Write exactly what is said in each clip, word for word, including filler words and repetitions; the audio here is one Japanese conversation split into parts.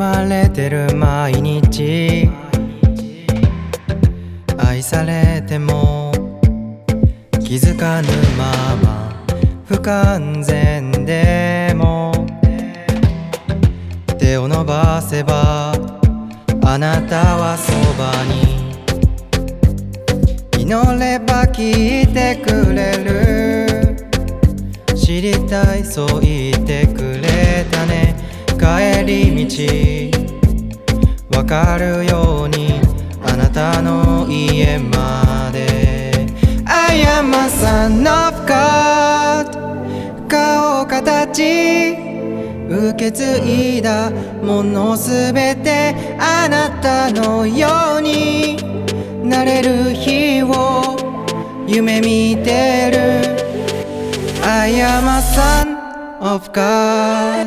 まれてる毎日、愛されても気づかぬまま不完全でも、手を伸ばせばあなたはそばに、祈れば聞いてくれる。知りたいそう言ってくれたね。帰り道わかるようにあなたの家まで。 I am a son of God、 顔形受け継いだものすべてあなたのようになれる日を夢見てる。 I am a son of God、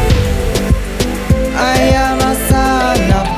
I am a son of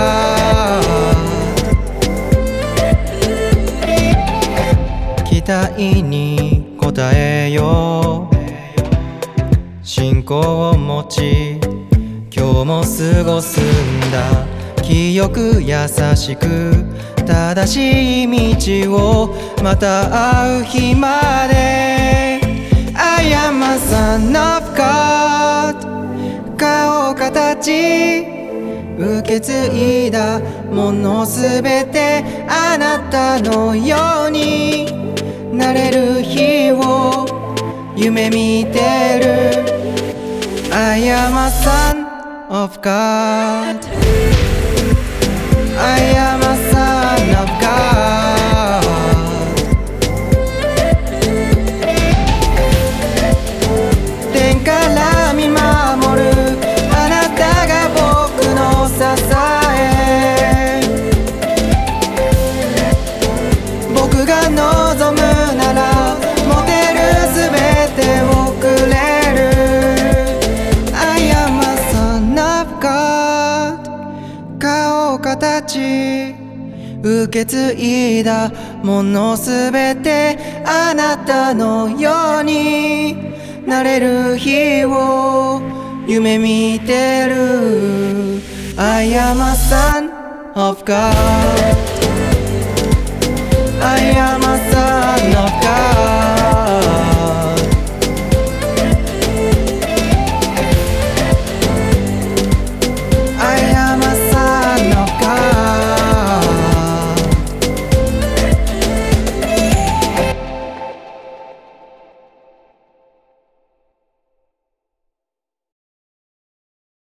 God。 期待に応えよう、信仰を持ち今日も過ごすんだ。清く優しく正しい道をまた会う日まで。 I am a son of God、 顔形受け継いだものすべてあなたのようになれる日を夢見てる。 I am a son of God、 I am a son of God。 天から見守るあなたが僕の支え。僕が望むなら持てるすべてをくれる。 I am a son of God、 顔形受け継いだものすべてあなたのようになれる日を夢見てる。 I am a son of God。